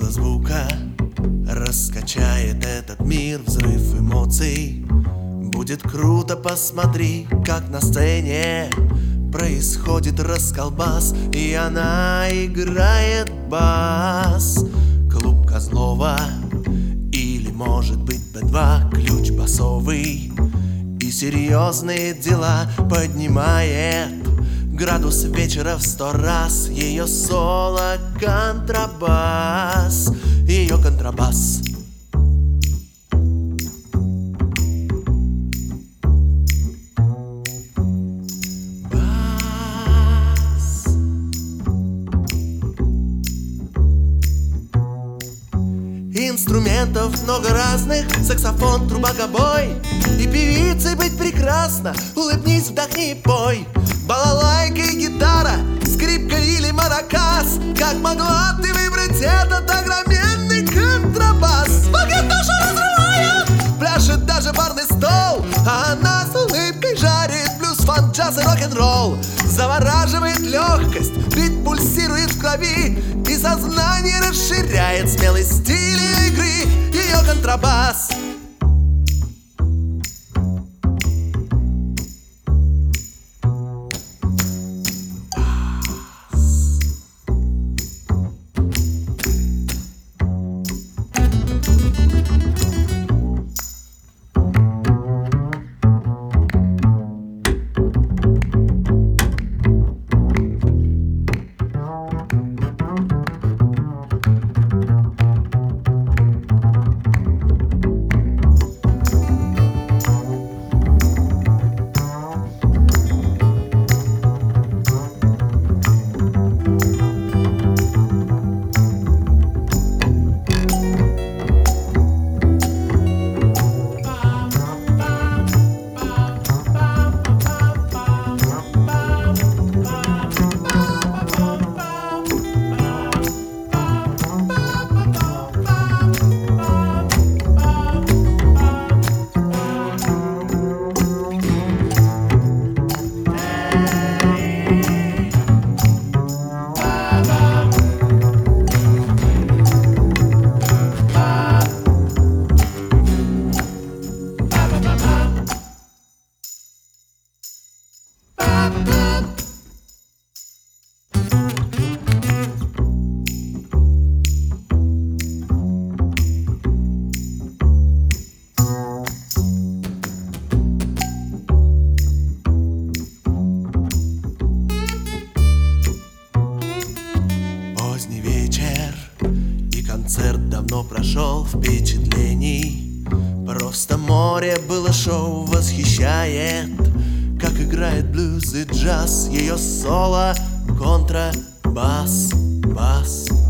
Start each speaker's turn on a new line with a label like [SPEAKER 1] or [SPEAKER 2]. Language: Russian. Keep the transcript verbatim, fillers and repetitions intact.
[SPEAKER 1] Сила звука раскачает этот мир, взрыв эмоций. Будет круто, посмотри, как на сцене происходит расколбас, и она играет бас. Клуб Козлова или, может быть, бэ два, ключ басовый, и серьезные дела поднимает градус вечера в сто раз. Ее соло контрабас, ее контрабас. Инструментов много разных: саксофон, труба, гобой. И певицей быть прекрасно, улыбнись, вдохни и пой. Балалайка и гитара, скрипка или маракас. Как могла ты выбрать этот огроменный контрабас? Пакетоша разрывает, пляшет даже барный стол, а она с улыбкой жарит блюз, фанк, джаз и рок-н-ролл. Завораживает легкость, ритм пульсирует в крови, и сознание расширяет смелый стиль игры. Ее контрабас. Поздний вечер, и концерт давно прошел. Впечатлений просто море было, шоу восхищает. Как играет блюз и джаз, ее соло, контрабас, бас.